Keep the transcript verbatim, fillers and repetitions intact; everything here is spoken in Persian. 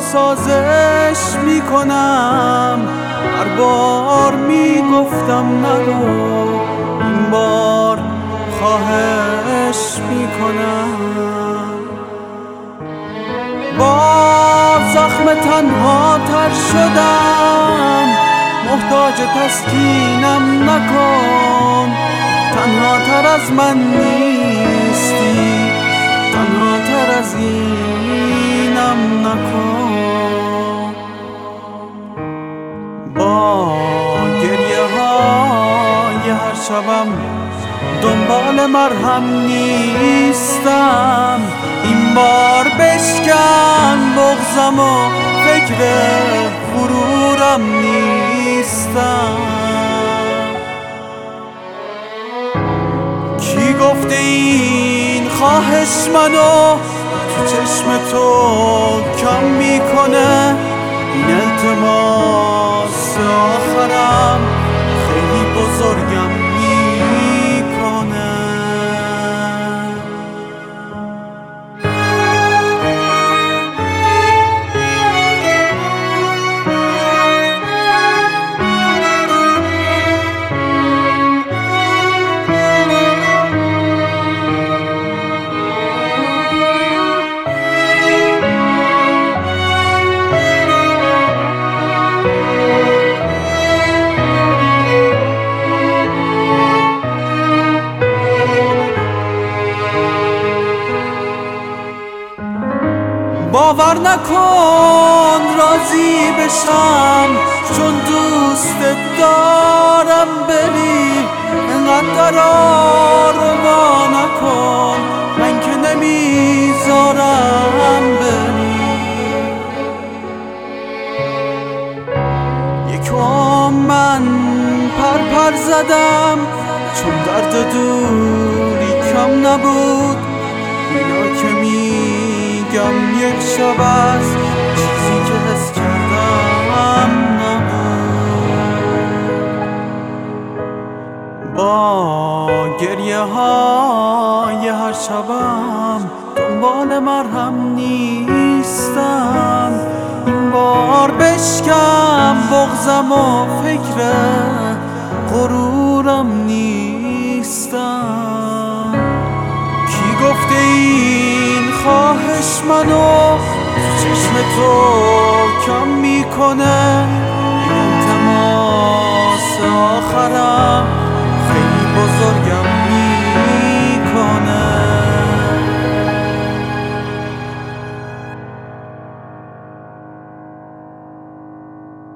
سازش میکنم. هر بار میگفتم نگو، این بار خواهش میکنم. با زخم تنها تر شدم، محتاج تسکینم نکن. تنها تر از من نیستی، تنها تر از اینم نکن. با گریه های هر شبم دنبال مرهم نیستم. این بار بشکن بغضم و فکر غرورم نیستم. کی گفته این خواهش منو تو چشم تو کم میکنه؟ این التماس آخرم خیلی بزرگم میکنه. باور نکن راضی بشم چون دوست دارم بری. انقدر آرما نکن، من که نمیذارم بری. یکم من پر پر زدم چون درد دوری کم نبود. اینا که میگم یک شب از چیزی که حس کردم نبود. با گریه های هر شبم دنبال مرهم نیستم. این بار بشکم بغضم و فکر غرورم نیستم. کی گفته این خواهش منو تو چشم تو کم میکنه؟ این التماس آخرم